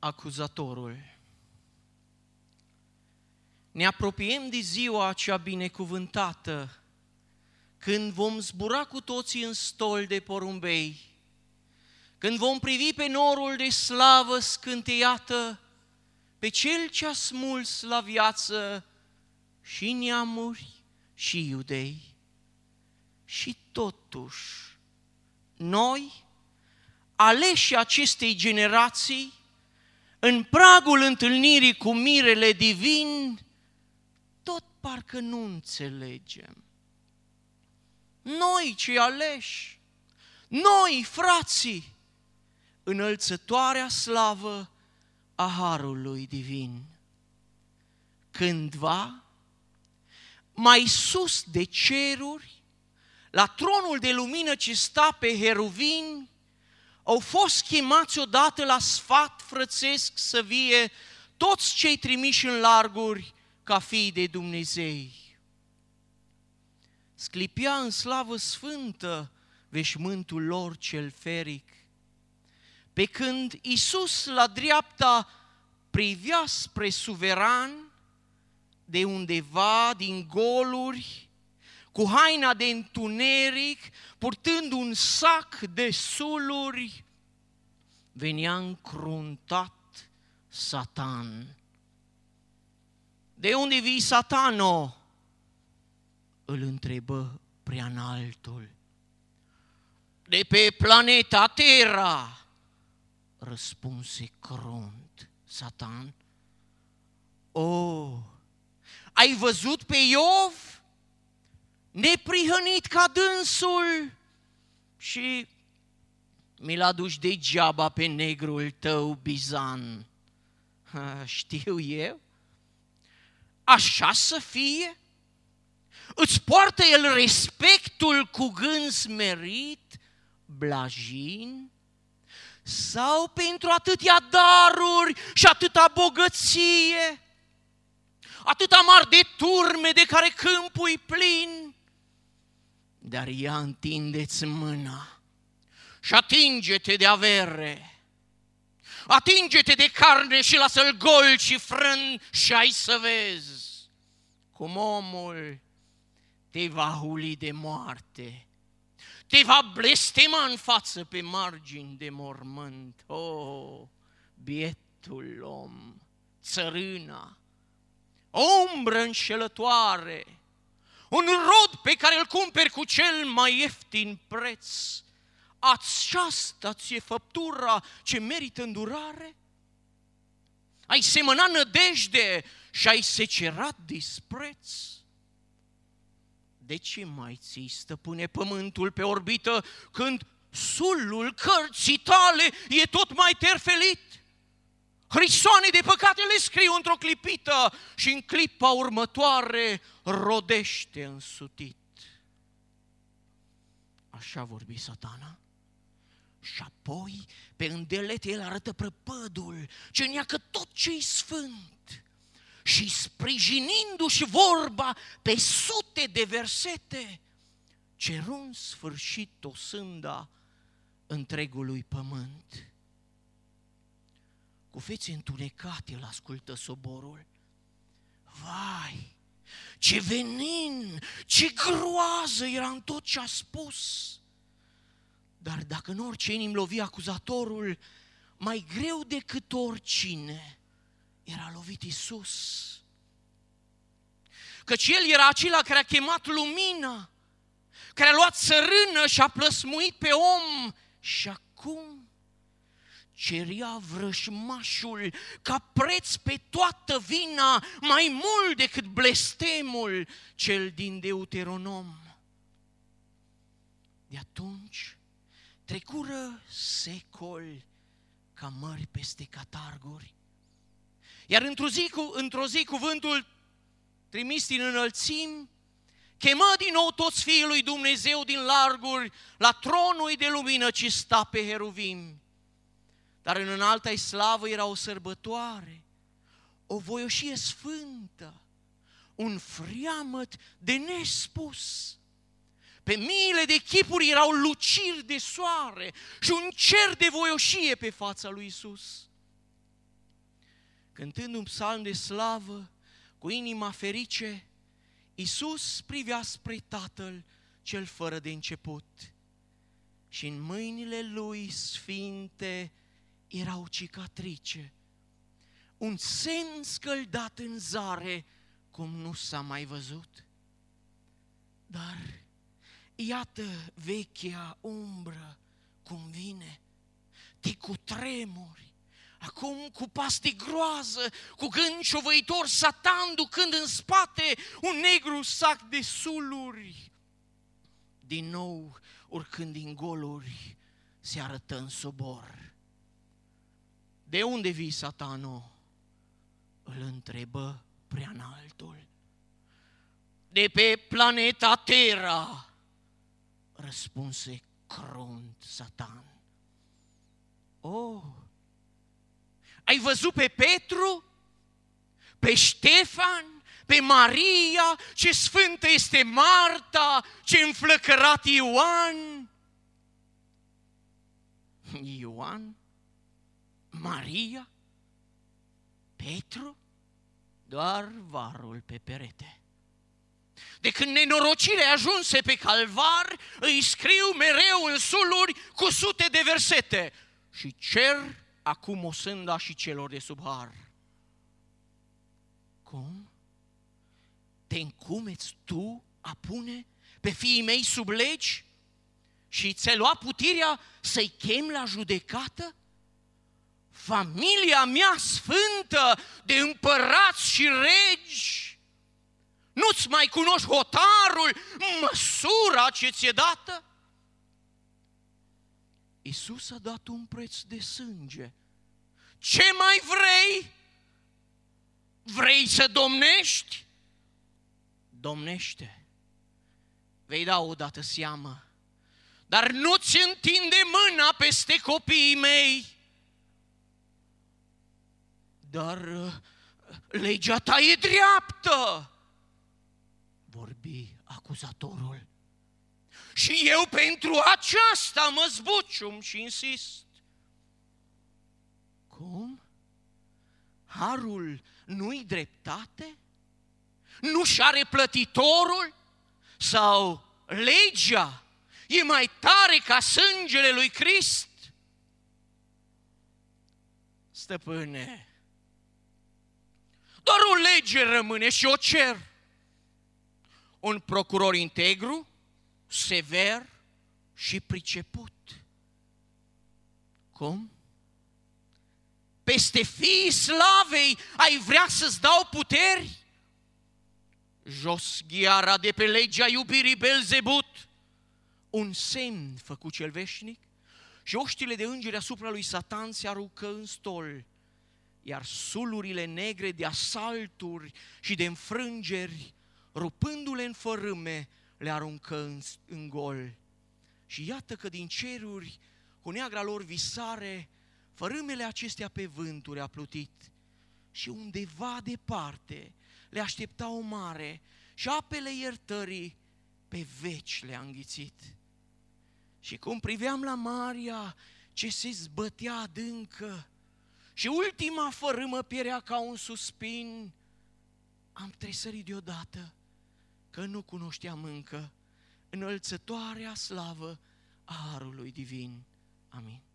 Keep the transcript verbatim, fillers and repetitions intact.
acuzatorul. Ne apropiem de ziua acea binecuvântată, când vom zbura cu toții în stol de porumbei, când vom privi pe norul de slavă scânteiată, pe Cel ce-a smuls la viață și neamuri și iudei. Și totuși, noi, aleși acestei generații, în pragul întâlnirii cu mirele divin, tot parcă nu înțelegem. Noi cei aleși, noi frații, înălțătoarea slavă a Harului Divin. Cândva, mai sus de ceruri, la tronul de lumină ce sta pe heruvini, au fost chemați odată la sfat frățesc să vie toți cei trimiși în larguri ca fii de Dumnezei. Sclipea în slavă sfântă veșmântul lor cel feric, pe când Iisus la dreapta privea spre suveran, de undeva din goluri, cu haina de întuneric, purtând un sac de suluri, venea încruntat Satan. De unde vii, Satano? Îl întrebă preanaltul. De pe planeta Terra, răspunse crunt Satan. O, ai văzut pe Iov? Neprihănit ca dânsul și mi-l aduci degeaba pe negrul tău Bizan. Ha, știu eu? Așa să fie? Îți poartă el respectul cu gând smerit, blajin? Sau pentru atâtea daruri și atâta bogăție, atâta mari de turme de care câmpul-i plin? Dar ia întindeți mâna și atinge-te de avere, atinge-te de carne și lasă-l gol și frân și ai să vezi cum omul te va huli de moarte, te va blestema în față pe margini de mormânt. Oh, bietul om, țărâna, o umbră înșelătoare, un rod pe care îl cumperi cu cel mai ieftin preț. Aceasta ți-e făptura ce merită îndurare? Ai semănat nădejde și ai secerat dispreț? De ce mai ții, stăpâne, pământul pe orbită când sulul cărții tale e tot mai terfelit? Hrisoane de păcate le scriu într-o clipită și în clipa următoare rodește însutit. Așa vorbi Satana. Și apoi pe îndelete el arătă prăpădul ce neacă tot ce-i sfânt și sprijinindu-și vorba pe sute de versete, ceru în sfârșit o sânda întregului pământ. Cu fețe întunecate îl ascultă soborul. Vai, ce venin, ce groază era în tot ce a spus! Dar dacă în orice inim lovi acuzatorul, mai greu decât oricine era lovit Iisus. Căci El era acela care a chemat lumina, care a luat țărână și a plăsmuit pe om și acum ceria vrăjmașul ca preț pe toată vina, mai mult decât blestemul cel din Deuteronom. De atunci trecură secoli ca mări peste catarguri, iar într-o zi, într-o zi cuvântul trimis din înălțimi chemă din nou toți fiii lui Dumnezeu din larguri la tronul de lumină ce sta pe heruvim. Dar în înalta-i slavă era o sărbătoare, o voioșie sfântă, un freamăt de nespus. Pe miile de chipuri erau luciri de soare și un cer de voioșie pe fața lui Iisus. cântând un psalm de slavă, cu inima ferice, Iisus privea spre Tatăl cel fără de început și în mâinile Lui sfinte erau cicatrice, un semn scăldat în zare cum nu s-a mai văzut. Dar iată vechea umbră cum vine, te cutremuri, acum cu pas de groază, cu gând șovăitor, Satan ducând în spate un negru sac de suluri. Din nou, urcând din goluri, se arătă în sobor. De unde vii, Satano? Îl întrebă prea înaltul. De pe planeta Terra, răspunse crunt Satan. Oh, ai văzut pe Petru, pe Ștefan, pe Maria, ce sfântă este Marta, ce înflăcărat Ioan? Ioan? Maria? Petru? Doar varul pe perete. De când nenorocirea ajunse pe calvar, îi scriu mereu în suluri cu sute de versete și cer acum o sânda și celor de sub har. Cum? Te încumeți tu a pune pe fiii mei sub legi și ți-ai luat puterea să-i chem la judecată? Familia mea sfântă de împărați și regi, nu-ți mai cunoști hotarul, măsura ce ți-e dată? Iisus a dat un preț de sânge. Ce mai vrei? Vrei să domnești? Domnește. Vei da odată seamă, dar nu-ți întinde mâna peste copiii mei. Dar legea ta e dreaptă, vorbi acuzatorul. Și eu pentru aceasta mă zbucium și insist. Cum? Harul nu-i dreptate? Nu-și are plătitorul? Sau legea e mai tare ca sângele lui Crist? Stăpâne, doar o lege rămâne și o cer. Un procuror integru, sever și priceput. Cum? Peste fiii slavei ai vrea să-ți dau puteri? Jos ghiara de pe legea iubirii Belzebut, un semn făcut cel veșnic și oștile de îngeri asupra lui Satan se aruncă în stol, iar sulurile negre de asalturi și de înfrângeri, rupându-le în fărâme, le aruncă în, în gol. Și iată că din ceruri, cu neagra lor visare, fărâmele acestea pe vânturi a plutit și undeva departe le aștepta o mare și apele iertării pe veci le-a înghițit. Și cum priveam la Maria ce se zbătea adâncă și ultima fărâmă pierea ca un suspin, am tresărit deodată că nu cunoșteam încă înălțătoarea slavă a Harului Divin. Amin.